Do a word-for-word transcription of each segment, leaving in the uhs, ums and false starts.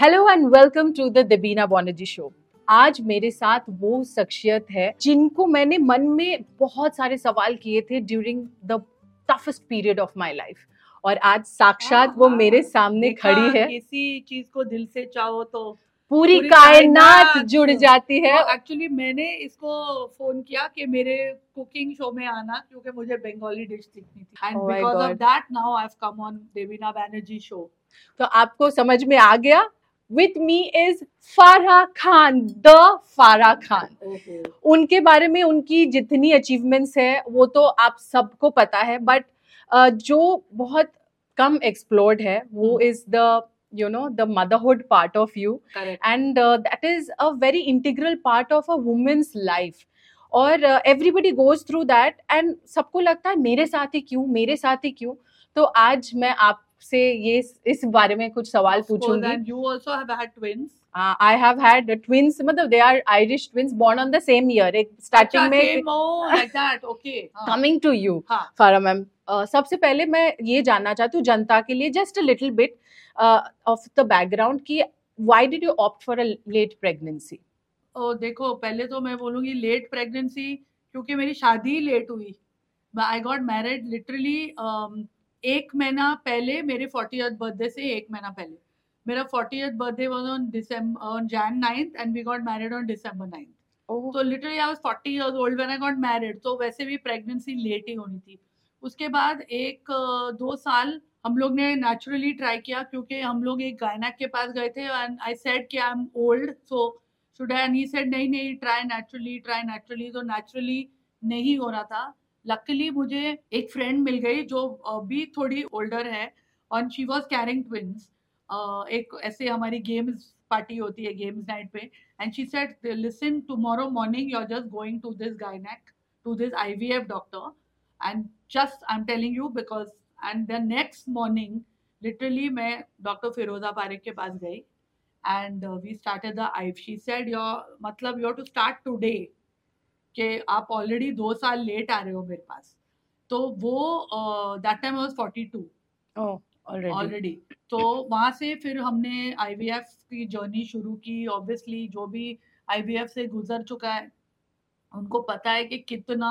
Hello and welcome to the Debina Banerjee show. आज मेरे साथ वो शख्सियत है जिनको मैंने मन में बहुत सारे सवाल किए थे during the toughest period of my life, और आज साक्षात हाँ, वो हाँ, मेरे सामने देखा, खड़ी है। किसी चीज को दिल से चाहो तो पूरी पूरी कायनात कायनात जुड़ जाती है। एक्चुअली मैंने इसको फोन किया कि मेरे कुकिंग शो में आना, क्योंकि मुझे बंगाली डिश सीखनी थी, and Oh my because of God. That now I have come on Debina Banerjee show. तो आपको समझ में आ गया, विथ मी इज फारा खान, द फारा खान। उनके बारे में उनकी जितनी अचीवमेंट्स है वो तो आप सबको पता है, बट जो बहुत कम एक्सप्लोर्ड है वो is the you know the motherhood part of you. Correct. And uh, that is a very integral part of a woman's life, और everybody goes through that, and सबको लगता है मेरे साथ ही क्यों मेरे साथ ही क्यों। तो आज मैं आपसे ये इस बारे में कुछ सवाल पूछूंगी। And you also have had twins. uh, I have had twins, मतलब they are Irish twins born on the same year. एक starting में same, oh, like that, okay. coming to you, Farah ma'am, सबसे पहले मैं ये जानना चाहती हूँ जनता के लिए, just a little bit of the background कि why did you opt for a late pregnancy? ओ देखो, पहले तो मैं बोलूंगी लेट प्रेगनेंसी क्योंकि मेरी शादी लेट हुई। आई गॉट मैरिड लिटरली एक महीना पहले, मेरे फोर्टियथ बर्थडे से एक महीना पहले। मेरा fortieth birthday was on December on Jan ninth and we got married on December ninth. तो literally I was forty years old when I got married, तो वैसे भी प्रेगनेंसी लेट ही होनी थी। उसके बाद एक दो साल हम लोग ने नेचुरली ट्राई किया, क्योंकि हम लोग एक गायनेक के पास गए थे एंड आई सेड कि I am old so should I, and he said नहीं नहीं ट्राई नेचुरली ट्राई नेचुरली। तो नेचुरली नहीं हो रहा था। लकीली मुझे एक फ्रेंड मिल गई जो भी थोड़ी ओल्डर है, और शी वाज कैरिंग ट्विंस। एक ऐसे हमारी गेम्स पार्टी होती है, गेम्स नाइट पे, and she said listen tomorrow morning you are just going to this gynaec, to this IVF doctor, and just I am telling you because. And the next morning literally मैं doctor Firoza Parikh के पास गई and we started the I she said your मतलब you have to start today, कि आप already दो साल late आ रहे हो मेरे पास। तो वो that time was forty two already. तो वहाँ से फिर हमने आईवीएफ की जर्नी शुरू की। ऑब्वियसली जो भी आईवीएफ से गुजर चुका है उनको पता है कि कितना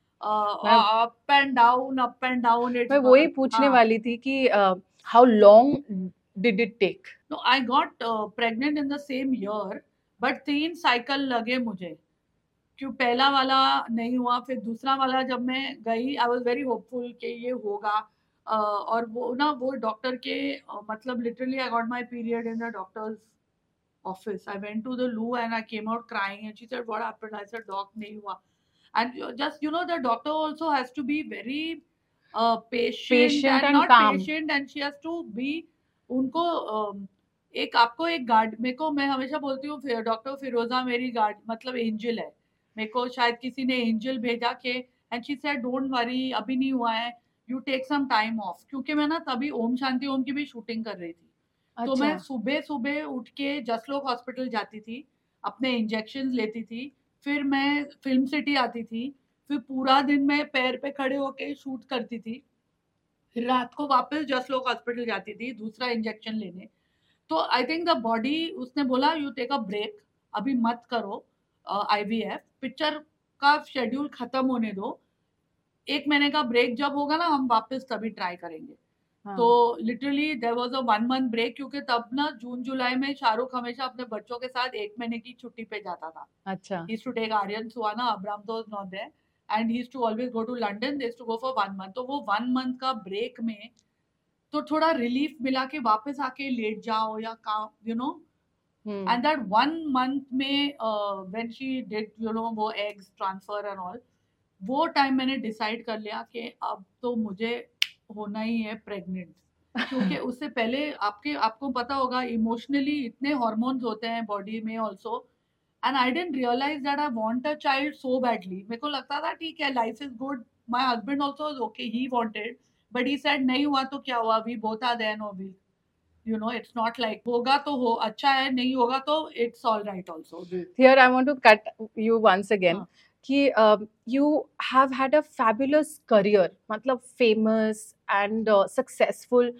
up and down up and down. मैं वही पूछने वाली थी कि how long did it take? No, I got pregnant in the same year, but तीन साइकिल लगे मुझे, क्यों पहला वाला नहीं हुआ। फिर दूसरा वाला जब मैं गई, आई वाज वेरी होपफुल कि ये होगा। uh, और वो ना वो डॉक्टर के uh, मतलब literally I got my period in the doctor's office. I went to the loo and I came out crying and she said what happened? I said doc नहीं हुआ। And just you know the doctor also has to be very patient and not patient, and she has to be उनको uh, एक आपको एक guard, मेरे को मैं हमेशा बोलती हूँ डॉक्टर फिरोजा मेरी गार्ड मतलब एंजल है। मेरे को शायद किसी ने एंजल भेजा के, and she said don't worry अभी नहीं हुआ है, you take some time off. क्योंकि मैं ना तभी ओम शांति ओम की भी शूटिंग कर रही थी। अच्छा। तो मैं सुबह सुबह उठ के जसलोक हॉस्पिटल जाती थी, अपने इंजेक्शन लेती थी, फिर मैं फिल्म सिटी आती थी, फिर पूरा दिन मैं पैर पे खड़े होके शूट करती थी, फिर रात को वापस जसलोक हॉस्पिटल जाती थी दूसरा इंजेक्शन लेने। तो आई थिंक द बॉडी, उसने बोला यू टेक अ ब्रेक, अभी मत करो आईवीएफ, पिक्चर का शेड्यूल खत्म होने दो, एक महीने का ब्रेक जब होगा ना हम वापस तभी ट्राई करेंगे। हाँ। तो literally there was a one month break, क्योंकि तब ना जून जुलाई में शाहरुख हमेशा अपने बच्चों के साथ एक महीने की छुट्टी पे जाता था। अच्छा। He used to take Aryan Suhana, AbRam तो was not there, and he used to always go to London, they used to go for one month. तो वो वन मंथ का ब्रेक में तो थोड़ा रिलीफ मिला के वापस आके लेट जाओ या काम, you know. Hmm. And that one month में uh, when she did you know वो eggs transfer and all, वो टाइम मैंने डिसाइड कर लिया कि अब तो मुझे होना ही है प्रेग्नेंट। क्योंकि उससे पहले आपके आपको पता होगा इमोशनली इतने हॉर्मोन्स होते हैं बॉडी में also, and I didn't realize that I want a child so badly. मेरे को लगता था ठीक है life is good, my husband also was okay, he wanted, but he said नहीं हुआ तो क्या हुआ, we both are there no, we you know it's not like होगा तो हो अच्छा है, नहीं होगा तो it's all right also. Here I want to cut you once again कि uh, you have had a fabulous career, मतलब famous and uh, successful,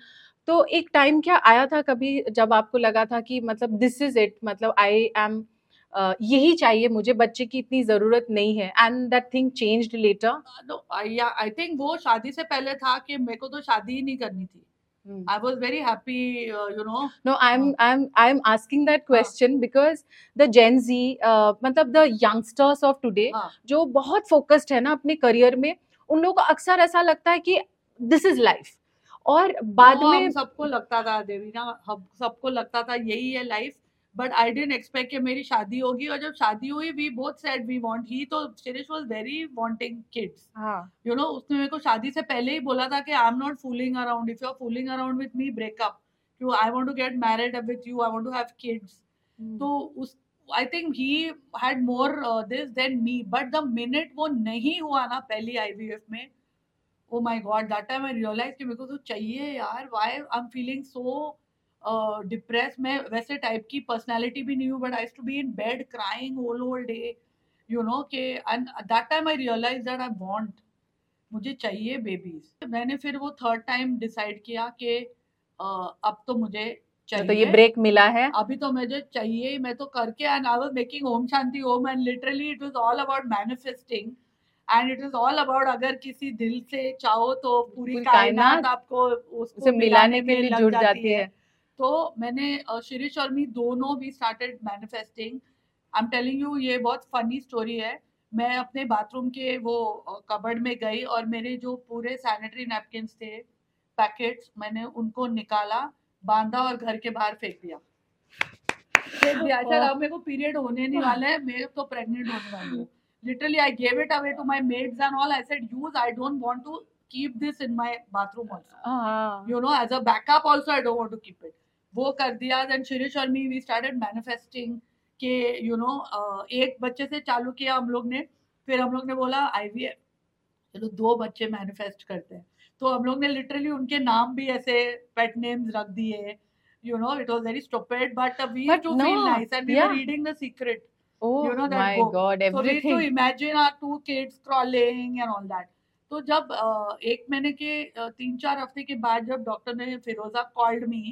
तो एक टाइम क्या आया था कभी जब आपको लगा था कि मतलब दिस इज इट, मतलब आई एम यही चाहिए मुझे, बच्चे की इतनी जरूरत नहीं है, and that thing changed later? No I I think वो शादी से पहले था कि मेरे को तो शादी ही नहीं करनी थी. I was very happy, uh, you know. No, I'm हाँ. I'm I'm asking that question because the Gen Z, uh, मतलब the youngsters of today, हाँ. जो बहुत focused है ना अपने करियर में, उन लोगों को अक्सर ऐसा लगता है कि this is life, और बाद वो में हम सबको लगता था देवीना, हम सबको लगता था यही है life, but I didn't expect कि मेरी शादी होगी. और जब शादी हुई we both said we want, he तो Shirish was very wanting kids. हाँ, यू नो, उसने मेरे को शादी से पहले ही बोला था कि I am not fooling around, if you are fooling around with me break up, you I want to get married with you, I want to have kids. तो उस I think he had more this than me, but the minute वो नहीं हुआ ना पहली IVF में, oh my god, that time I realized कि मेरे को तो चाहिए यार, why I'm feeling so uh, depressed. मैं वैसे टाइप की पर्सनालिटी भी नहीं हूँ, but I used to be in bed crying all whole day, you know के, and that time I realized that I want, मुझे चाहिए बेबीज. मैंने फिर वो थर्ड टाइम डिसाइड किया कि uh, अब तो मुझे चाहिए, तो ये ब्रेक मिला है, अभी तो मुझे चाहिए, मैं तो करके, and I was making Om Shanti Om, and literally it was all about manifesting. And it is all about, अगर किसी दिल से चाहो तो पूरी कायनात आपको उसको मिलाने के लिए जुड़ जाती है. तो मैंने शिरीष और मी दोनों भी started manifesting. I am telling you, ये बहुत फनी स्टोरी है. मैं अपने बाथरूम के वो कबर्ड में गई और मेरे जो पूरे सैनिटरी नैपकिन्स थे पैकेट्स, मैंने उनको निकाला, बांधा और घर के बाहर फेंक दिया. फेंक दिया ऐसा, अब मेरे को पीरियड होने नहीं वाला है, मैं तो प्रेग्नेंट होने वाली हूँ. Literally, I gave it away to my maids and all. I said, use, I don't want to keep this in my bathroom also. Uh-huh. You know, as a backup also, I don't want to keep it. वो कर दिया. Then Shirish और me, we started manifesting कि, you know, uh, एक बच्चे से चालू किया हम लोग ने. फिर हम लोग ने बोला आईवीएफ, चलो दो बच्चे मैनिफेस्ट करते हैं. तो हम लोग ने लिटरली उनके नाम भी ऐसे पेट नेम्स रख दिए. You know, it was very stupid, but uh, we used to no, feel nice, and we yeah. were reading the secret. Oh, you know that my book. God, everything. So we used to imagine our two kids crawling and all that. तो जब uh, एक महीने के uh, तीन चार हफ्ते के बाद जब डॉक्टर ने, फिरोजा called me,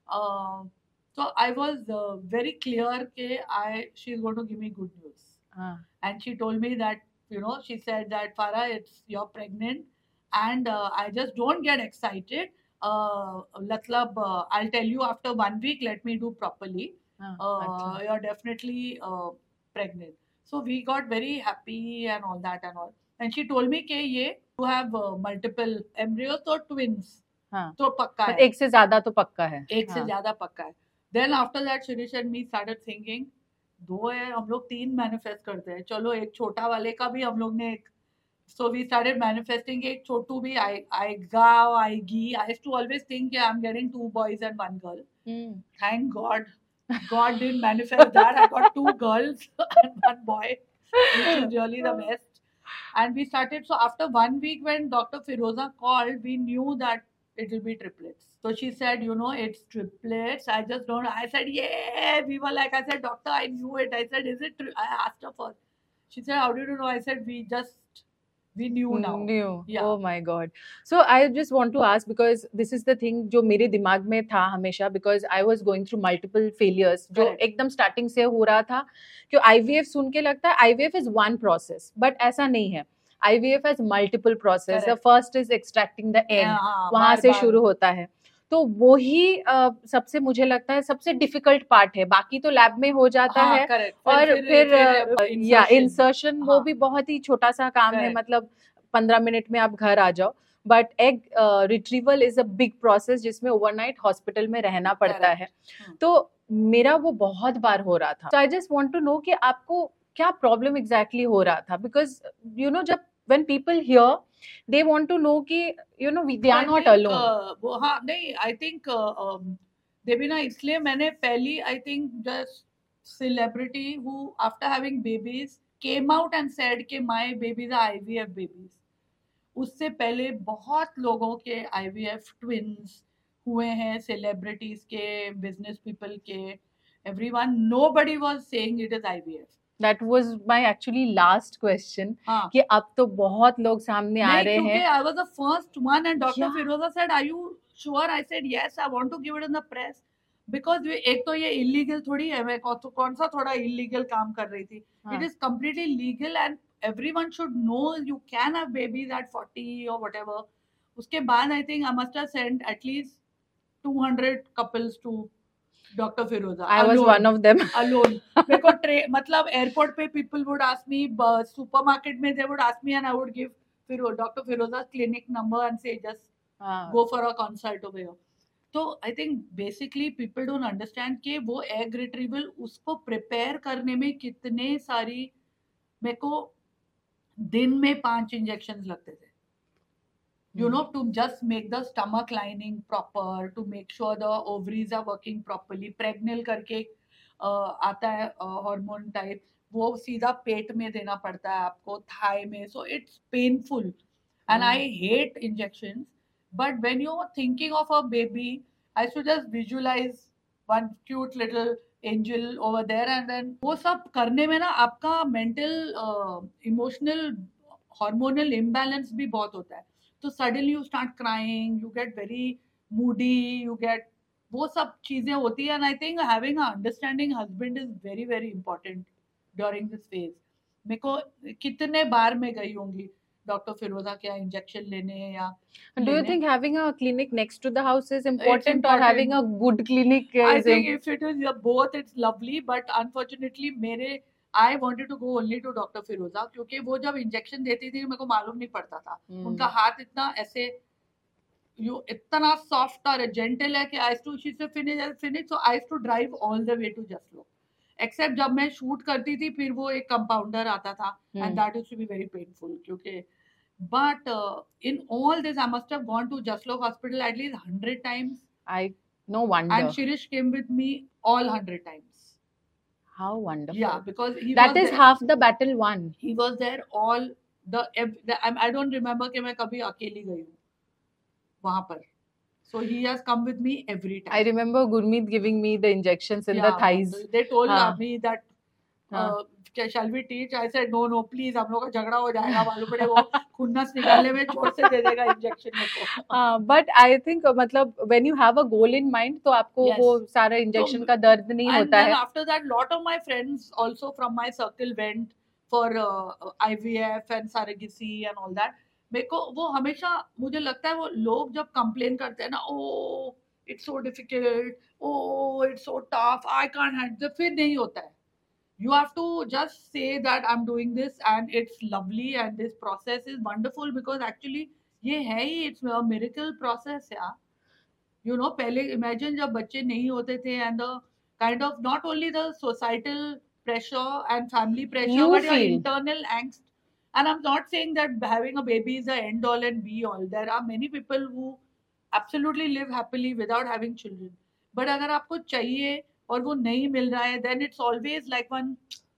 uh, so I was uh, very clear कि I she is going to give me good news. Uh. And she told me that, you know, she said that Farah, it's you're pregnant, and uh, I just don't get excited. Uh, मतलब uh, I'll tell you after one week. Let me do properly. Uh, uh, you're definitely uh, pregnant. So we got very happy and all that and all. And she told me कि ये you have uh, multiple embryos or twins. हाँ. तो पक्का है. एक से ज्यादा तो पक्का है. एक हाँ. से ज्यादा पक्का है. Then after that, Shirish and me started thinking, दो है, हम लोग तीन मैनिफेस्ट करते हैं. चलो एक छोटा वाले का भी हम लोग ने एक. So we started manifesting एक छोटू भी आए, आएगा, आएगी. I used to always think कि I'm getting two boys and one girl. Hmm. Thank God. God didn't manifest that. I got two girls and one boy, which is really the best. And we started, so after one week when Doctor Firoza called, we knew that it will be triplets. So she said, you know, it's triplets. I just don't, I said, yeah. We were like, I said, doctor, I knew it. I said, is it true? I asked her first. She said, how did you know? I said, we just, we knew now. Knew. Yeah. Oh my God. So I just want to ask, because this is the thing जो मेरे दिमाग में था हमेशा, because I was going through multiple failures जो एकदम starting से हो रहा था. क्यों I V F सुन के लगता है I V F is one process, but ऐसा नहीं है. I V F has multiple process. The first is extracting the egg. वहाँ से शुरू होता है. तो वो ही uh, सबसे मुझे लगता है सबसे डिफिकल्ट पार्ट है. बाकी तो लैब में हो जाता हाँ, है फिर, और फिर, फिर, फिर या इंसर्शन हाँ. वो भी बहुत ही छोटा सा काम है, मतलब पंद्रह मिनट में आप घर आ जाओ. But egg retrieval is a big process जिसमें ओवरनाइट हॉस्पिटल में रहना पड़ता है. तो मेरा वो बहुत बार हो रहा था. So I just want to know कि आपको क्या प्रॉब्लम एग्जैक्टली हो रहा था, बिकॉज यू नो जब when people hear, they want to know कि you know we they are I not think, alone. Uh, वो हाँ नहीं, I think uh, um, Devina, इसलिए मैंने पहली I think just celebrity who after having babies came out and said कि my babies are I V F babies. उससे पहले बहुत लोगों के I V F twins हुए हैं, celebrities के, business people के, everyone, nobody was saying it is I V F. That was my actually last question. हाँ. कि अब तो बहुत लोग सामने आ रहे हैं. I was the first one and Doctor Yeah. Firoza said, are you sure I said yes, I want to give it in the press because एक तो ये illegal थोड़ी है, मैं कौ- कौन सा थोड़ा illegal काम कर रही थी. It is completely legal and everyone should know you can have babies at forty or whatever. उसके बाद I think I must have sent at least two hundred couples to Doctor Firoza. I was alone, one of them. alone. मेरे को tray मतलब airport पे people would ask me, supermarket में they would ask me and I would give Firo, Doctor Firoza's clinic number and say just हाँ. go for a consult over here. तो I think basically people don't understand कि वो egg retrieval उसको prepare करने में कितने सारी मेरे को दिन में पांच इंजेक्शंस लगते थे. You know, to just make the stomach lining proper, to make sure the ovaries are working properly. Pregnal करके uh, आता है hormone type, वो सीधा पेट में देना पड़ता है आपको, thigh में. So it's painful, and Mm. I hate injections. But when you're thinking of a baby, I should just visualize one cute little angel over there, and then वो सब करने में ना आपका mental, uh, emotional, hormonal imbalance भी बहुत होता है. तो suddenly you start crying, you get very moody, you get वो सब चीजें होती है. And I think having an understanding husband is very very important during this phase. मेरे को कितने बार मैं गई होंगी डॉक्टर फिरोजा क्या इंजेक्शन लेने या Do you think having a clinic next to the house is important, important. or having a good clinic I is think im- if it is both, it's lovely. But unfortunately, मेरे I wanted to go only to doctor Firoza क्योंकि वो जब injection देती थी मेरे को मालूम नहीं पड़ता था. Hmm. उनका हाथ इतना ऐसे यू इतना सॉफ्ट और जेंटल है कि I to she say finish finish so I to drive all the way to Jaslok. Except जब मैं शूट करती थी फिर वो एक कंपाउंडर आता था and that used to be very painful क्योंकि but uh, in all this I must have gone to Jaslok hospital at least one hundred times. I no wonder. And Shirish came with me all one hundred times. How wonderful. Yeah, because he that was is there, half the battle won. he was there all the, ev- the I, I don't remember कि मैं कभी अकेली गई हूँ वहाँ पर. So he has come with me every time. I remember Gurmeet giving me the injections in Yeah, the thighs. they told हाँ. me that हाँ. uh, shall we teach? I said no no please, हम लोग का झगड़ा हो जाएगा, मालूम पड़े वो खुन्नस निकालने में जोर से दे देगा इंजेक्शन मेरे को. हाँ, but I think uh, मतलब when you have a goal in mind तो आपको Yes. वो सारा इंजेक्शन So, का दर्द नहीं and होता then है. after that lot of my friends also from my circle went for uh, I V F and surrogacy and all that. मेरे को वो हमेशा मुझे लगता है वो लोग जब कंप्लेन करते हैं ना, oh it's so difficult, oh it's so tough, I can't handle, फिर नहीं होता है. You have to just say that I'm doing this and it's lovely and this process is wonderful because actually ये है ही, it's a miracle process यार. You know, पहले imagine जब बच्चे नहीं होते थे and the kind of not only the societal pressure and family pressure You but your feel. internal angst. And I'm not saying that having a baby is the end all and be all. There are many people who absolutely live happily without having children. But अगर आपको चाहिए और वो नहीं मिल रहा है, then it's always like one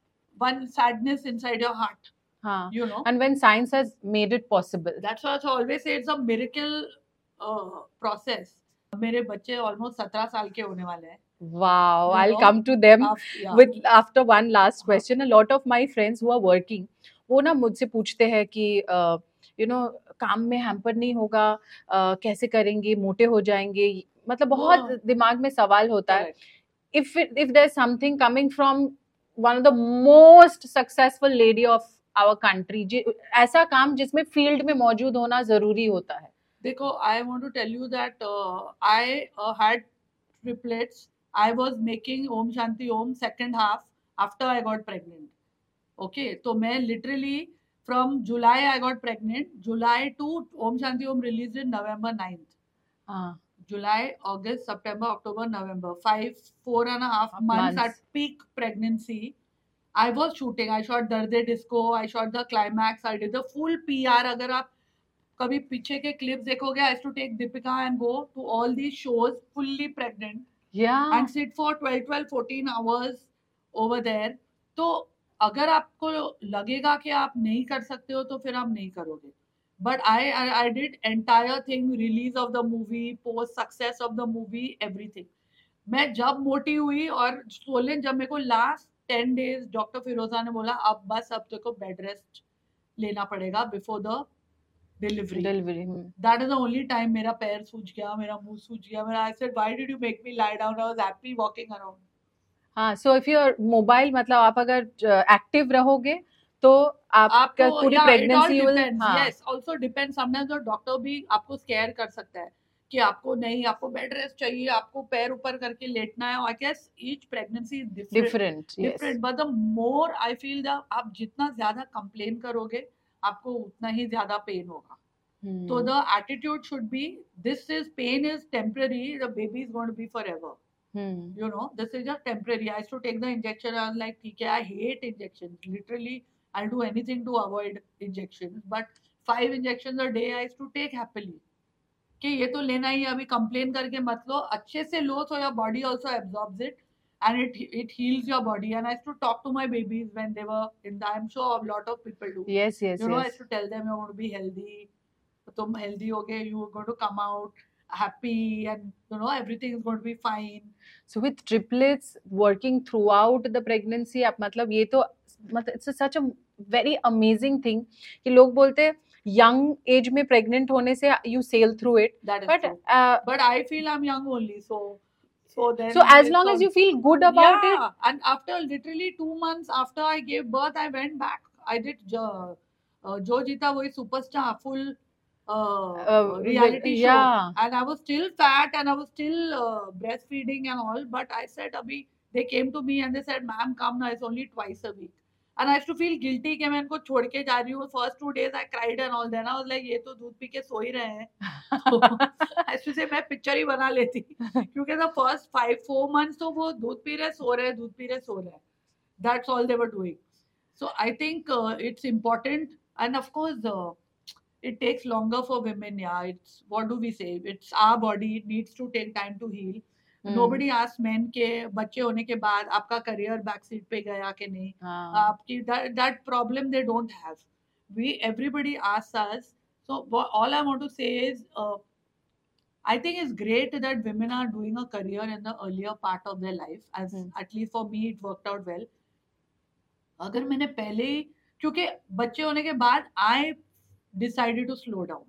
one sadness inside your heart. हाँ. You know. And when science has made it possible. That's why I always say it's a miracle uh, process. मेरे बच्चे almost सत्रह साल के होने वाले हैं. Wow, You I'll know, come to them After, yeah. with after one last question. A lot of my friends who are working, वो ना मुझसे पूछते हैं कि uh, you know काम में हैम्पर नहीं होगा, uh, कैसे करेंगे, मोटे हो जाएंगे, मतलब बहुत वो- दिमाग में सवाल होता है. Correct. If it, if there's something coming from one of the most successful lady of our country, जि- ऐसा काम जिसमें फील्ड में मौजूद होना जरूरी होता है. देखो, I want to tell you that uh, I uh, had triplets. I was making Om Shanti Om second half after I got pregnant. Okay, तो मैं literally from July I got pregnant. July to Om Shanti Om released in November ninth. हाँ. July, August, September, October, November. Five, four and a half months, Months. at peak pregnancy. I was shooting. I shot Darde Disco. I shot the climax. I did the full P R. अगर आप कभी पीछे के clips देखोगे, I used to take Deepika and go to all these shows fully pregnant Yeah. and sit for twelve, twelve, fourteen hours over there. तो अगर आपको लगेगा कि आप नहीं कर सकते हो तो फिर आप नहीं करोगे. But I, I I did entire thing, release of the movie, post success of the movie, everything. मैं जब मोटी हुई और सोलन जब मेरे को last ten days doctor Firoza ने बोला अब बस अब तेरे को बेड रेस्ट लेना पड़ेगा before the delivery delivery that is the only time मेरा पैर सूज गया, मेरा मुंह सूज गया, मेरा I said why did you make me lie down, I was happy walking around. हाँ, सो इफ योर मोबाइल मतलब आप अगर एक्टिव रहोगे तो आपका आपको पूरी या it all pregnancy will depends. हाँ यस, आल्सो डिपेंड्स. समटाइम्स और डॉक्टर भी आपको स्केयर कर सकता है कि आपको नहीं, आपको बेड रेस्ट चाहिए, आपको पैर ऊपर करके लेटना है. I guess each pregnancy is different different yes different but the more I feel the आप जितना ज्यादा कंप्लेन करोगे आपको उतना ही ज्यादा पेन होगा. So the attitude should be, this is pain is temporary, the baby is going to be forever. You know, this is just temporary. I used to take the injection. I was like, okay, I hate injections. Literally, I'll do anything to avoid injections. But five injections a day I used to take happily. कि ये तो लेना ही, अभी complain करके मत लो, अच्छे से लो so your body also absorbs it and it it heals your body. And I used to talk to my babies when they were in the, I'm sure a lot of people do. yes yes You know, I yes used to tell them you're going to be healthy. तुम healthy हो गए, you are going to come out happy and you know everything is going to be fine. So with triplets working throughout the pregnancy आप मतलब ये तो मतलब it's such a very amazing thing कि लोग बोलते हैं यंग एज में प्रेग्नेंट होने से you sail through it but but I feel I am young only so so then so as long as you feel good about yeah, it and after literally two months after I gave birth I went back. I did uh, uh, Jo Jeeta वही superstar full uh, uh, reality show yeah. and I was still fat and I was still uh, breastfeeding and all, but I said abhi they came to me and they said ma'am come now, it's only twice a week. And I used to feel guilty कि मैं इनको छोड़ के जा रही हूँ. First two days I cried and all. Then I was like ये तो दूध पी के सो ही रहे हैं. I used to say मैं पिक्चर ही बना लेती क्योंकि the first five four months तो वो दूध पी रहे सो रहे, दूध पी रहे सो रहे. That's all they were doing. So I think uh, it's important and of course uh, it takes longer for women. Yeah, it's what do we say? It's our body. It needs to take time to heal. Hmm. Nobody asks men के बच्चे होने के बाद आपका career back seat पे गया कि नहीं. हाँ. आपकी that that problem they don't have. We everybody asks us. So what, all I want to say is, uh, I think it's great that women are doing a career in the earlier part of their life. As hmm. at least for me, it worked out well. अगर मैंने पहले क्योंकि बच्चे होने के बाद I decided to slow down.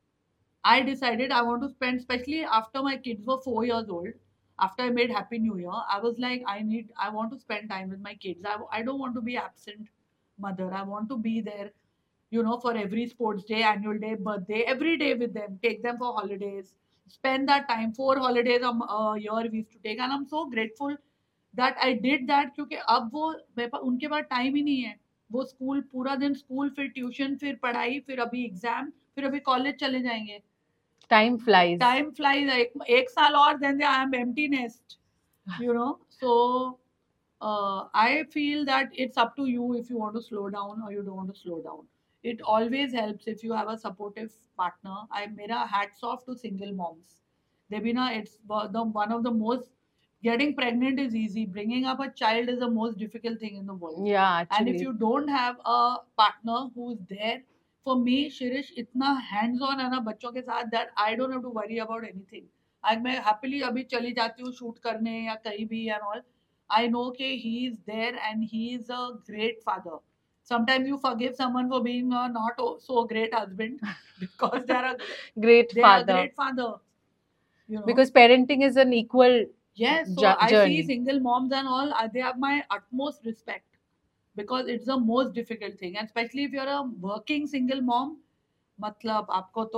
I decided I want to spend, especially after my kids were four years old. After I made Happy New Year, I was like, I need, I want to spend time with my kids. I, I don't want to be absent mother. I want to be there, you know, for every sports day, annual day, birthday, every day with them. Take them for holidays. Spend that time. Four holidays a uh, year we used to take. And I'm so grateful that I did that क्योंकि अब वो उनके पास time ही नहीं है. वो school पूरा दिन school, फिर ट्यूशन, फिर पढ़ाई, फिर अभी एग्जाम, फिर अभी कॉलेज चले जाएंगे. Time flies. Time flies. एक, एक साल और then I am empty nest. You know. So uh, I feel that it's up to you if you want to slow down or you don't want to slow down. It always helps if you have a supportive partner. I made a hats off to single moms. Debina, it's the one of the most. Getting pregnant is easy. Bringing up a child is the most difficult thing in the world. Yeah, actually. And if you don't have a partner who's there. For me, Shirish, इतना hands on है ना बच्चों के साथ that I don't have to worry about anything. आज मैं happily अभी चली जाती हूँ shoot करने या कहीं भी and all. I know कि he is there and he is a great father. Sometimes you forgive someone for being a not so great husband because they are a great they father. Are a great father. You know? Because parenting is an equal yes. So j- I journey. see single moms and all. They have my utmost respect. Because it's the most difficult thing, and especially if you're a working single mom, मतलब आपको तो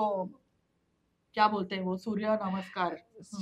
क्या बोलते हैं वो सूर्य नमस्कार,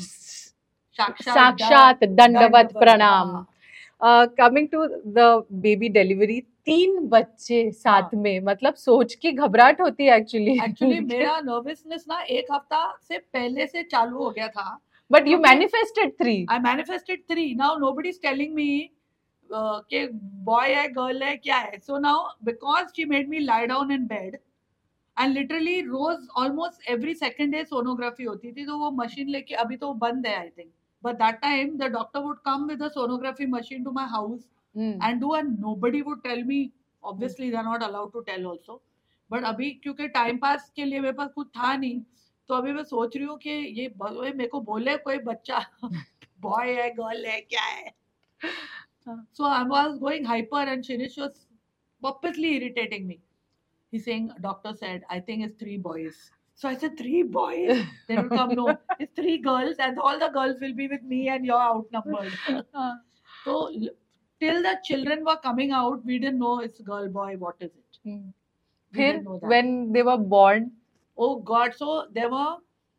साक्षात दंडवत प्रणाम. Coming to the baby delivery, तीन बच्चे साथ में, मतलब सोच के घबराहट होती है एक्चुअली. एक्चुअली मेरा नर्वसनेस ना एक हफ्ता से पहले से चालू हो गया था. But you manifested three. I manifested three. Now nobody is telling me कि बॉय है गर्ल है क्या है. So now because she made me lie down in bed and literally रोज almost every second day sonography होती थी. तो वो मशीन लेके अभी तो बंद है I think, but that time the doctor would come with a sonography machine to my house and do, and nobody would tell me. Obviously they are not allowed to tell also. But अभी क्योंकि time pass के लिए मेरे पास कुछ था नहीं, तो अभी मैं सोच रही हूँ कि ये मेरे को बोले कोई बच्चा बॉय है गर्ल है क्या है. So I was going hyper and Shirish was purposely irritating me. he's saying, doctor said, I think it's three boys. So I said, three boys? They will come, no, it's three girls, and all the girls will be with me and you're outnumbered. So till the children were coming out, we didn't know it's girl, boy, what is it. Hmm. We फिर didn't know that. when they were born, Oh God, so there were,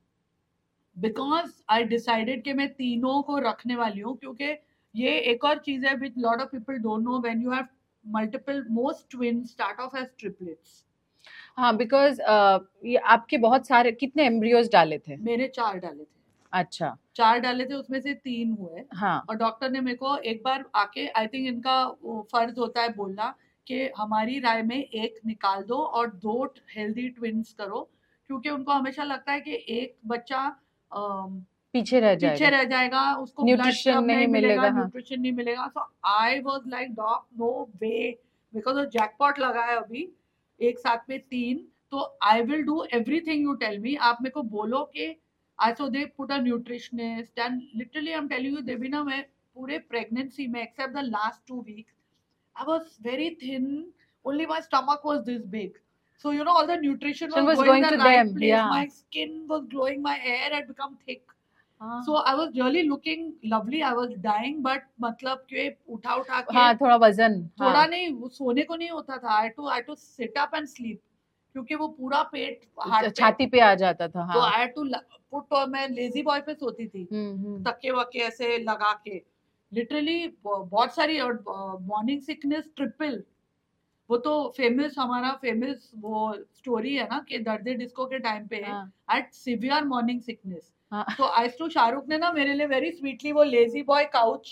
because I decided कि मैं तीनों को रखने वाली हूँ, क्योंकि ये एक और चीज है which lot of people don't know, when you have multiple, most twins start off as triplets. हाँ, because uh, ये आपके बहुत सारे कितने एम्ब्रियोज डाले थे? मेरे चार डाले थे. अच्छा, चार डाले थे, उसमें से तीन हुए. हाँ. और डॉक्टर ने मेरे को एक बार आके, आई थिंक इनका फर्ज होता है बोलना कि हमारी राय में एक निकाल दो और दो हेल्दी ट्विन्स करो, क्योंकि उनको हमेशा लगता है कि एक बच्चा अम, पीछे रह पीछे जाएगा, रह जाएगा, उसको न्यूट्रिशन ब्लड नहीं नहीं मिलेगा, मिलेगा, हाँ. न्यूट्रिशन नहीं मिलेगा. So I was like doc, no way, because jackpot लगा है अभी एक साथ में तीन, तो I will do everything you tell me. आप मेरे को बोलो कि I, so they put a nutritionist, and literally I am telling you Devina, मैं पूरे प्रेगनेंसी में except the last two weeks I was very thin, only my stomach was this big. So you know, all the nutrition was, was going, going the to right them, place. yeah. My skin was glowing, my hair had become thick. हाँ. So I was really looking lovely. I was dying, but मतलब कि उठा उठा के, हाँ, थोड़ा वजन, थोड़ा हाँ. नहीं, वो सोने को नहीं होता था. I had to I had to sit up and sleep, क्योंकि वो पूरा पेट हार्ट पे, छाती पे आ जाता था, तो हाँ. I had to put, और मैं लेजी बॉय पे सोती थी, हम्म, हम्म. तक्के वक्के ऐसे लगा के, लिटरली बहुत सारी. और मॉर्निंग सिकनेस ट्रिपल, वो तो फेमस, हमारा फेमस वो स्टोरी है ना कि दर्द डिस्को के टाइम पे एट सिवियर मॉर्निंग सिकनेस. तो आज तो शाहरुख ने ना मेरे लिए वेरी स्वीटली वो लेजी बॉय काउच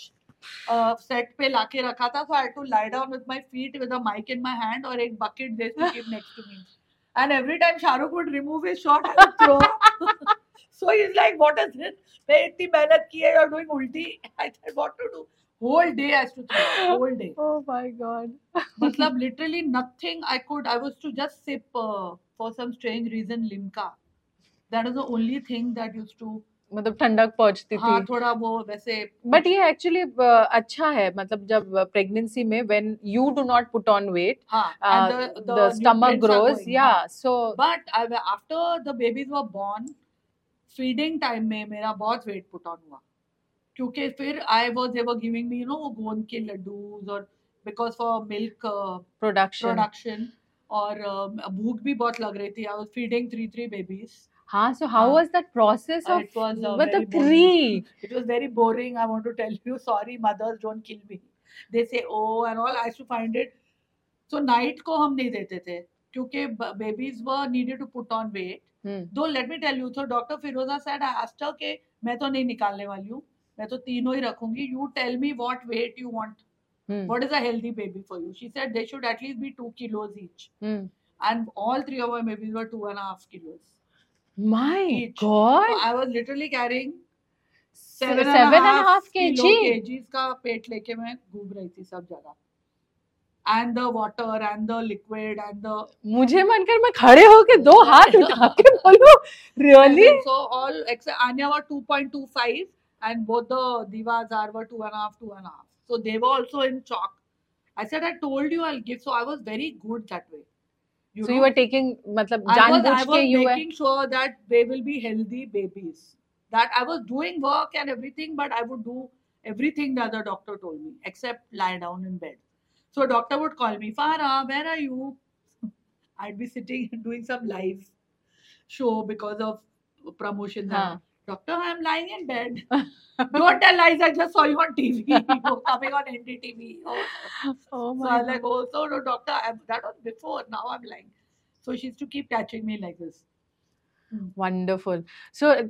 सेट पे लाके रखा था. So I had to lie down with my feet with a mic in my hand और एक bucket they to keep next to me, and every time Shahrukh would remove his shot, I would throw. So he is like, what is this, मैं इतनी मेहनत की है, you are doing उल्टी. I said what to do, whole day I used to throw, whole day. Oh my God. मतलब literally nothing I could, I was to just sip uh, for some strange reason Limca. That is the only thing that used to, मतलब ठंडक पहुंचती हाँ, थी. थोड़ा वो वैसे. But ये एक्चुअली अच्छा है, मतलब जब प्रेगनेंसी में when you do not put on weight, हाँ, uh, and the, the, the stomach nutrients are grows, going, yeah. हाँ. So but I, after the babies were born, feeding time में मेरा बहुत weight put on हुआ, क्योंकि फिर I was, they were giving me, you know, वो गोंद के लड्डूज, और because for milk production production और uh, भूख भी बहुत लग रही थी. I was feeding three three babies. हाँ, so how was that process of, it was uh, मतलब very three? It was very boring. I want to tell you, sorry mothers, don't kill me. They say oh and all. I used to find it. So night को हम नहीं देते थे, क्योंकि babies were needed to put on weight. Hmm. Though let me tell you, so Doctor Firoza said, I asked her कि मैं तो नहीं निकालने वाली हूँ, मैं तो तीनों ही रखूंगी. You tell me what weight you want. Hmm. What is a healthy baby for you? She said they should at least be two kilos each. Hmm. And all three of my babies were two and a half kilos. My each. God! So I was literally carrying seven, seven and, and a half kg. kgs का पेट लेके मैं घूम रही थी सब जगह. And the water and the liquid and the. मुझे मनकर मैं खड़े होके दो हाथ उठा के बोलूं, really? So all except Anya were two point two five and both the divas are were two and a half, two and a half. So they were also in shock. I said, I told you I'll give. So I was very good that way. You so know? you were taking, मतलब जानबूझ के you were making sure that they will be healthy babies. That I was doing work and everything, but I would do everything that the doctor told me except lie down in bed. So doctor would call me, Farah, where are you? I'd be sitting and doing some live show because of promotion. Huh. Doctor, I'm lying in bed. Don't tell lies, I just saw you on T V. You're coming on N D T V. Oh, oh my so I was like, oh, so no, doctor, I'm, that was before, now I'm lying. So she used to keep touching me like this. Wonderful. So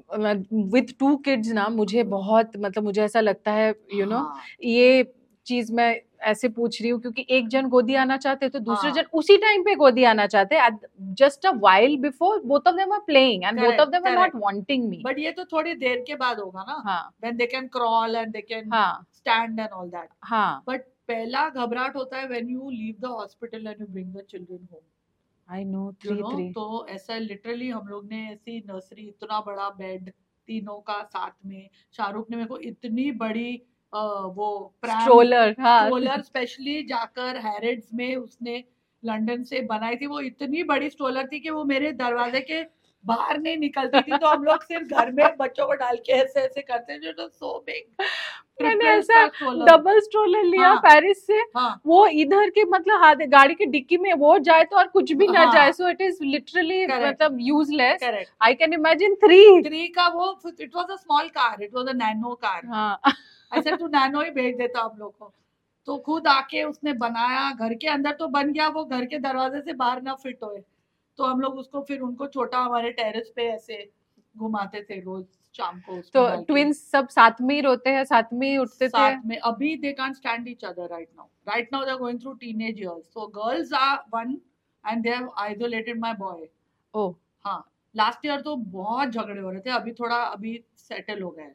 with two kids ना, मुझे बहुत, मतलब मुझे ऐसा लगता है, you know, ये चीज मैं ऐसे पूछ रही हूँ क्योंकि एक जन गोदी आना चाहते तो दूसरे जन उसी टाइम पे गोदी आना चाहते. Just a while before, both of them are playing and correct, both of them correct. are not wanting me. But ये तो थोड़ी देर के बाद होगा ना, हाँ. When they can crawl and they can हाँ. stand and all that. हाँ. But पहला घबराहट होता है when you leave the hospital and you bring the children home. I know, three, you know, three. तो ऐसा लिटरली हम लोग ने ऐसी नर्सरी, इतना बड़ा बेड तीनों का साथ में. शाहरुख ने मेरे को इतनी बड़ी Uh, वो स्ट्रोलर, हाँ. स्ट्रोलर स्पेशली जाकर हैरिड्स में उसने लंदन से बनाई थी, वो इतनी बड़ी स्ट्रोलर थी कि वो मेरे दरवाजे के बाहर नहीं निकलती थी, तो हम लोग सिर्फ घर में बच्चों को डाल के ऐसे ऐसे करते थे, तो सो बिग। मैंने ऐसा डबल स्ट्रोलर लिया हाँ, पेरिस से, हाँ, वो इधर के मतलब हाथ गाड़ी की डिक्की में वो जाए तो और कुछ भी ना हाँ, जाए, सो इट इज लिटरली मतलब useless. Correct. I can imagine three three का वो, it was a small car, it was a Nano car. हाँ ऐसे तू नैनो ही भेज देता हम लोग को। तो खुद आके उसने बनाया, घर के अंदर तो बन गया, वो घर के दरवाजे से बाहर ना फिट होए, तो हम लोग उसको फिर उनको छोटा हमारे टेरेस पे ऐसे घुमाते थे रोज शाम को। तो ट्विंस सब साथ में ही रोते हैं, साथ में ही उठते थे साथ में। अभी they can't stand each other right now, right now they are going through teenage years, so girls are one and they have isolated my boy. Oh हाँ, लास्ट ईयर तो बहुत झगड़े हो रहे थे, अभी थोड़ा अभी सेटल हो गए।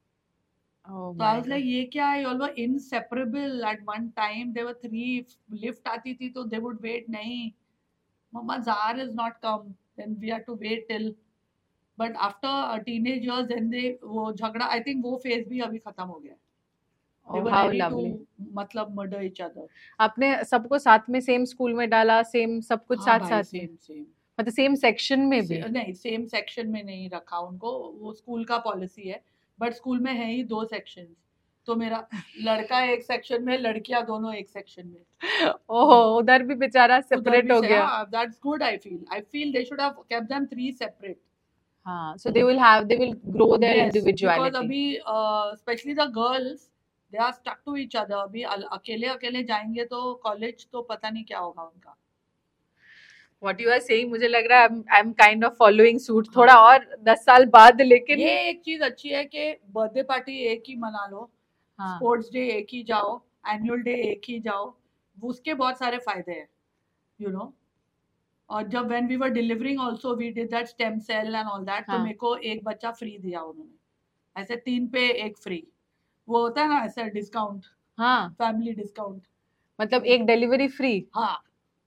Oh so I was like, ये क्या है, all were inseparable at one time, there were three, lift आती थी तो they would wait, नहीं mama Zar is not come, then we had to wait till, but after teenage years then they वो झगड़ा, I think वो phase भी अभी खत्म हो गया। they oh, were how ready lovely. to मतलब murder each other। आपने सबको साथ में सेम स्कूल में डाला, सेम सब कुछ हाँ साथ साथ same, में same। मतलब सेम सेक्शन में भी नहीं, सेम सेक्शन में नहीं रखा उनको, वो स्कूल का पॉलिसी है, बट स्कूल में है ही दो सेक्शन, तो मेरा लड़का एक सेक्शन में, लड़कियां दोनों एक सेक्शन में। ओह उधर भी बेचारा सेपरेट हो गया। That's good, I feel I feel they should have kept them three separate. हाँ, so they will have, they will grow their yes, individuality. because अभी specially the girls they are stuck to each other. अभी अकेले अकेले जाएंगे तो college तो पता नहीं क्या होगा उनका। What you are saying, मुझे लग रहा है I'm, I'm kind of following suit थोड़ा और दस साल बाद, लेकिन ये एक चीज अच्छी है कि बर्थडे पार्टी एक ही मना लो, हाँ, स्पोर्ट्स डे एक ही जाओ, एनुअल डे एक ही जाओ, उसके बहुत सारे फायदे हैं, यू नो। और जब when we were delivering also we did that stem cell and all that, तो मेरे को एक बच्चा फ्री दिया उन्होंने, ऐसे तीन पे एक फ्री, वो होता है ना ऐसा डिस्काउंट, हाँ फैमिली डिस्काउंट, मतलब एक डिलीवरी फ्री। हाँ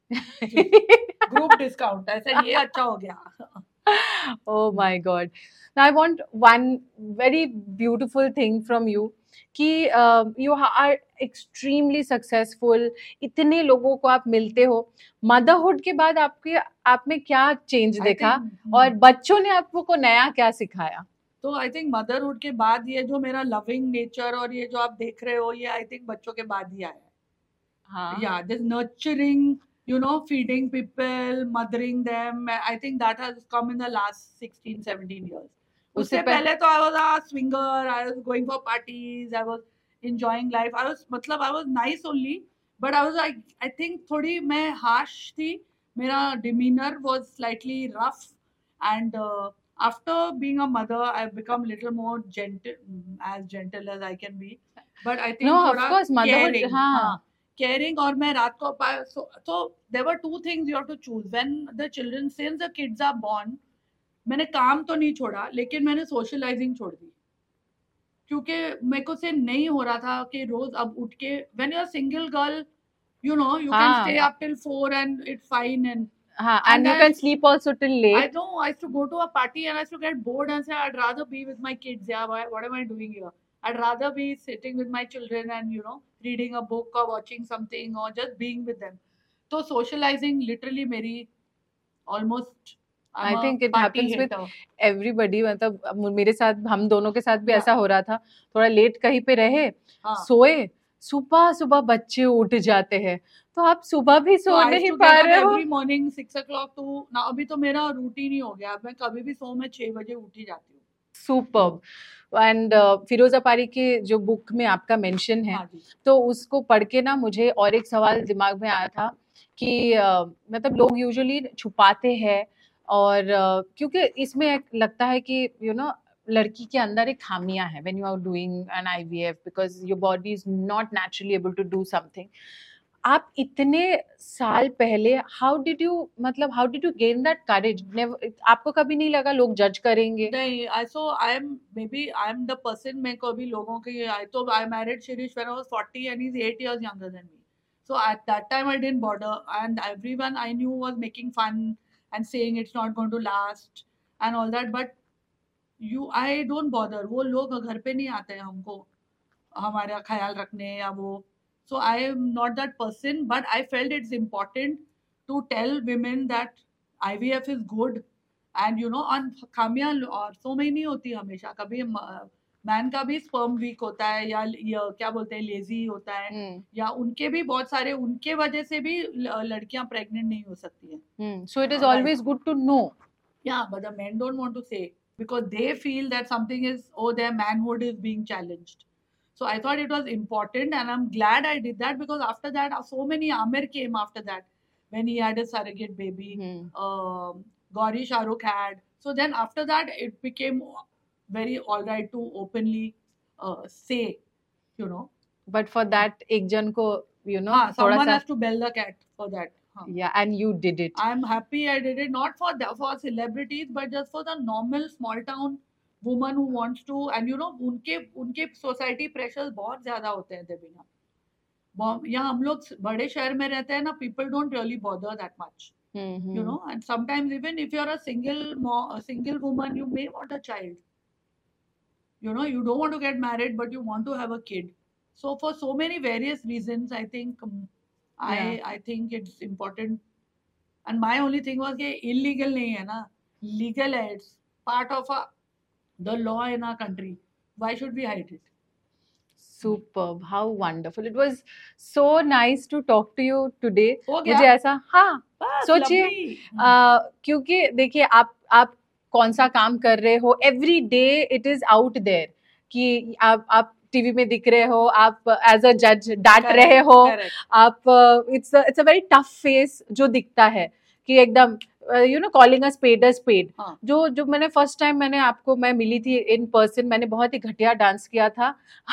ग्रुप डिस्काउंट, ऐसा ये अच्छा हो गया। Oh my God. Now I want one very beautiful thing from you कि uh, you are extremely successful, इतने लोगों को आप मिलते हो, मदरहुड के बाद आपके आप में क्या चेंज देखा think, और बच्चों ने आपको नया क्या सिखाया? तो आई थिंक मदरहुड के बाद ये जो मेरा लविंग नेचर और ये जो आप देख रहे हो, ये आई थिंक बच्चों के बाद ही आया। हाँ, yeah, this nurturing, you know, feeding people, mothering them, I think that has come in the last sixteen seventeen years. उससे पहले तो I was a swinger, I was going for parties, I was enjoying life, I was मतलब I was nice only, but I was like, I think थोड़ी मैं harsh थी, मेरा demeanor was slightly rough, and uh, after being a mother I've become little more gentle, as gentle as I can be, but I think no, of थोड़ा course, motherhood, caring, हाँ, हाँ, caring, और मैं रात को पा, so, so there were two things you have to choose when the children, since the kids are born, मैंने काम तो नहीं छोड़ा, लेकिन मैंने सोशलाइजिंग छोड़ दी, क्योंकि मेरे को से नहीं हो रहा था कि रोज अब उठ के, when you're a single girl, you know, you can stay up till four and it's fine, and हाँ, and you can sleep also till late. I know, I used to go to a party and I used to get bored and say I'd rather be with my kids. Yeah, what am I doing here? I'd rather be sitting with my children and, you know, reading a book or watching something or just being with them. So socializing literally मेरी almost, I think it happens with everybody. मतलब मेरे साथ, हम दोनों के साथ भी ऐसा हो रहा था, थोड़ा लेट कहीं पे रहे, सोए, सुबह सुबह बच्चे उठ जाते हैं, तो आप सुबह भी सो नहीं पा रहे हो। Every morning six o'clock to ना, अभी तो मेरा रूटीन ही हो गया, मैं कभी भी सो में छह बजे उठ ही जाती हूँ। सुपर्ब। एंड फिरोजा पारी के जो बुक में आपका मेंशन है, तो उसको पढ़ के ना मुझे और एक सवाल दिमाग में आया था कि uh, मतलब लोग यूजुअली छुपाते हैं, और uh, क्योंकि इसमें लगता है कि यू you नो know, लड़की के अंदर एक खामियां है when you are doing an IVF, because your body is not naturally able to do something. आप इतने साल पहले हाउ डिड यू मतलब how did you gain that courage? आपको कभी नहीं लगा लोग जज करेंगे? नहीं, I so I am maybe I am the person, मैं कभी लोगों के, आई तो I married Shirish when I was forty and he is eight years younger than me, so at that time I didn't bother, and everyone I knew was making fun and saying it's not going to last and all that, but you I don't bother. वो लोग घर पे नहीं आते हैं हमको हमारा ख्याल रखने या वो, so I am not that person, but I felt it's important to tell women that I V F is good, and you know, और खामियां और सो में नहीं होती हमेशा, कभी मैन का भी स्पर्म वीक होता है, या, या क्या बोलते हैं लेजी होता है, Hmm. या उनके भी बहुत सारे, उनके वजह से भी ल- लड़कियां प्रेग्नेंट नहीं हो सकती हैं. Hmm. So it is Right. always good to know. Yeah, but the men don't want to say because they feel that something is, oh, their manhood is being challenged. So I thought it was important, and I'm glad I did that, because after that, so many Amir came after that when he had a surrogate baby. Hmm. Um, Gauri Shahrukh had. So then after that, it became very all right to openly uh, say, you know. But for that, एक जन को, you know, हाँ, थोड़ा someone सा, has to bell the cat for that. हाँ. yeah, and you did it. I'm happy I did it, not for the, for celebrities, but just for the normal small town woman who wants to. And you know, उनके उनके society pressures बहुत ज़्यादा होते हैं देवीना. बहुत- यहाँ हम लोग बड़े शहर में रहते हैं ना, people don't really bother that much, Hmm. you know. And sometimes even if you're a single mo- a single woman, you may want a child. You know, you don't want to get married, but you want to have a kid. So for so many various reasons, I think um, I Yeah. I think it's important. And my only thing was कि illegal नहीं है ना, legal है. It's part of a, the law in our country. Why should we hide it? Superb, how wonderful. It was so nice to talk to you today. हो गया? मुझे ऐसा, हाँ, बस, सोचिए, lovely. आ, क्योंकि देखिए आप आप कौन सा काम कर रहे हो, every day it is out there कि आप आप टीवी में दिख रहे हो, आप एज अ जज डांट Correct, रहे हो, correct. आप it's it's a very tough face जो दिखता है कि एकदम you know calling a spade a spade. हाँ. जो जो मैंने फर्स्ट टाइम मैंने आपको मैं मिली थी इन पर्सन, मैंने बहुत ही घटिया डांस किया था.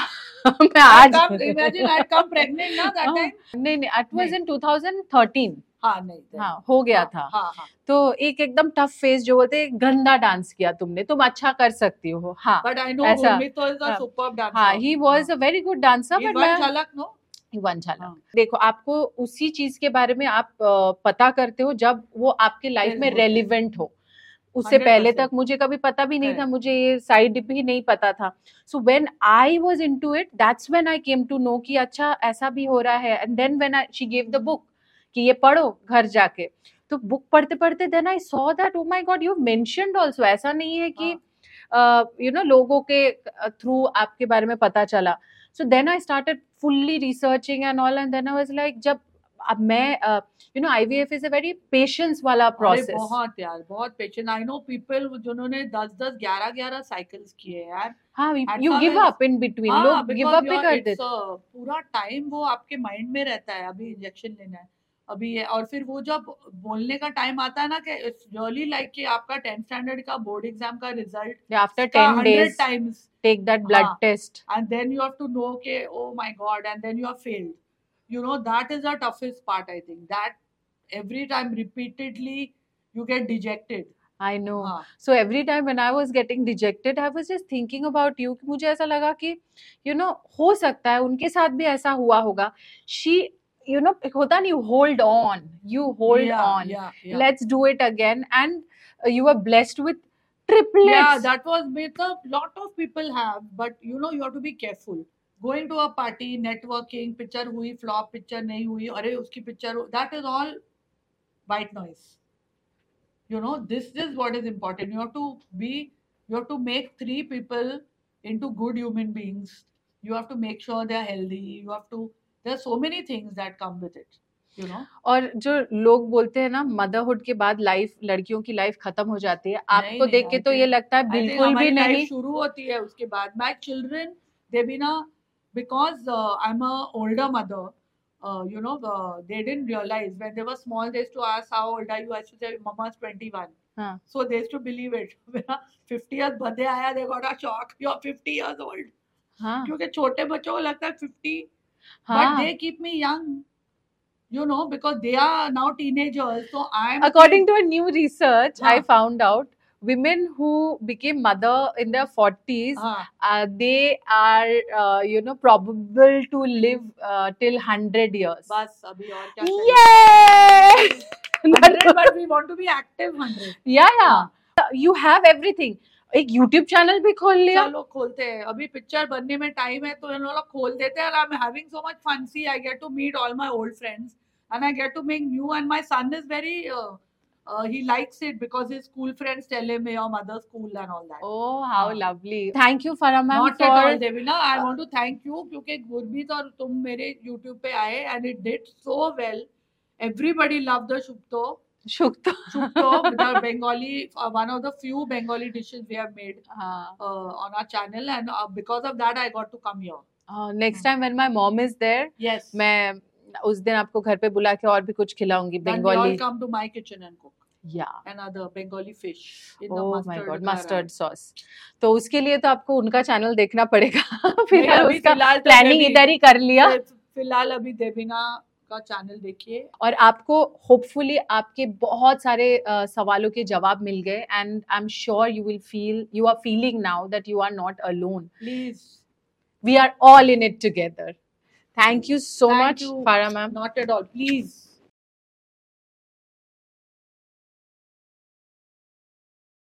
मैं I आज come, imagine I come pregnant ना that हाँ, time. नहीं नहीं, इट वाज नहीं. इन twenty thirteen. हाँ नहीं. then. हाँ, हो गया हाँ, था. हाँ हाँ. तो एक एकदम टफ फेस जो बोलते हैं, गंदा डांस किया तुमने, तुम अच्छा कर सकती हो. हाँ, But I know ऐसा. Gurmeet is a हाँ. superb dancer. हाँ, he was a very good dancer. He but one मैं झलक, no? वन झलक. हाँ. देखो, आपको उसी चीज के बारे में आप अ, पता करते हो जब वो आपके लाइफ फिर में होता है. रेलिवेंट हो. उससे हंड्रेड पहले परसेंट. तक मुझे कभी पता भी नहीं था, Correct. मुझे ये साइड भी नहीं पता था. So when I was into it, that's when I came to know कि अच्छा ऐसा भी हो रहा है. And then when she give the book कि ये पढ़ो घर जाके, तो बुक पढ़ते पढ़ते then I saw that oh my God, you mentioned also. ऐसा नहीं है कि यू नो लोगों के थ्रू आपके बारे में पता चला. So then I started fully researching and all, and then I was like, जब अब मैं you know IVF is a very patience वाला अरे प्रोसेस. बहुत यार, बहुत पेशेंट. आई नो पीपल जिन्होंने दस दस ग्यारह ग्यारह साइकिल्स किए यार. हाँ, At you some give is- up in between. हाँ, लोग गिव because अप भी you're- कर it's, देते. uh, पूरा टाइम वो आपके माइंड में रहता है, अभी इंजेक्शन लेना है, अभी ये, और फिर वो जब बोलने का टाइम आता है ना, कि इट्स रियली लाइक कि आपका टेंथ स्टैंडर्ड का बोर्ड एग्जाम का result after ten days times, take that blood हाँ. Test. and then you have to know okay, oh my god, and then you are failed. You know, that is the toughest part. I think that every time repeatedly you get dejected. I know. हाँ. So every time when I was getting dejected, I was just thinking about you. कि मुझे ऐसा लगा कि you know हो सकता है उनके साथ भी ऐसा हुआ होगा. She, you know, एक होता नहीं, hold on, you hold yeah, on. yeah, yeah. Let's do it again. And uh, you were blessed with triplets. Yeah, that was with a lot of people have, but you know, you have to be careful. Going to a party, networking, picture हुई, flop, picture नहीं हुई, अरे उसकी picture, that is all white noise. You know, this is what is important. You have to be, you have to make three people into good human beings. You have to make sure they are healthy. You have to, there are so many things that come with it. You know? और जो लोग बोलते हैं ना, motherhood के बाद life, लड़कियों की लाइफ खत्म हो जाती है, आपको देख के तो ये लगता है बिल्कुल भी नहीं. शुरू होती है उसके बाद. My children, they be na, because uh, I'm a older mother, uh, you know, uh, they didn't realize when they were small, they used to ask how old are you? I used to say mama's twenty-one. हाँ. So they used to believe it. मेरा fifty years birthday आया, they got a shock. You're fifty years old. हाँ. क्योंकि छोटे बच्चों को लगता है fifty, हाँ. but they keep me young. You know, because they are now teenagers. So I'm. According to a new research, हाँ. I found out women who became mother in their forties, हाँ. uh, they are, uh, you know, probable to live uh, till one hundred years. बस अभी और क्या चाहिए? Yay! hundred, but we want to be active one hundred. Yeah, yeah. You have everything. एक YouTube channel भी खोल लिया. चलो खोलते हैं, अभी पिक्चर बनने में टाइम है तो इन लोग खोल देते हैं. I am having so much fun. See I get to meet all my old friends and I get to make new. And my son is very uh, uh, he likes it because his school friends tell him your mother's cool and all that. Oh, how हाँ. lovely. Thank you, Farah ma'am, Not for at all, Devina. I want to thank you क्योंकि गुरमीत और तुम मेरे YouTube पे आए and it did so well. Everybody loved the shukto. Shukto. Shukto, the Bengali, uh, one of the few Bengali dishes we have made हाँ. uh, on our channel, and uh, because of that I got to come here. Uh, next time when my mom is there, Yes. मैं उस दिन आपको घर पे बुला के और भी कुछ खिलाऊंगी Then we all Bengali. come to my kitchen and cook. Yeah. Another Bengali fish in the Oh my mustard. God, का mustard rice. sauce. तो उसके लिए तो आपको उनका चैनल देखना पड़ेगा. फिर नहीं, अभी उसका फिलहाल तो प्लानिंग देवी- इधर ही कर लिया. फिर- फिलहाल अभी देवीना का चैनल देखिए. और आपको होपफुली आपके बहुत सारे uh, सवालों के जवाब मिल गए. And I am sure you will feel you are feeling now that you are not alone. Please. We are all in it together. Thank you so Thank much, you. Farah ma'am. Not at all. Please.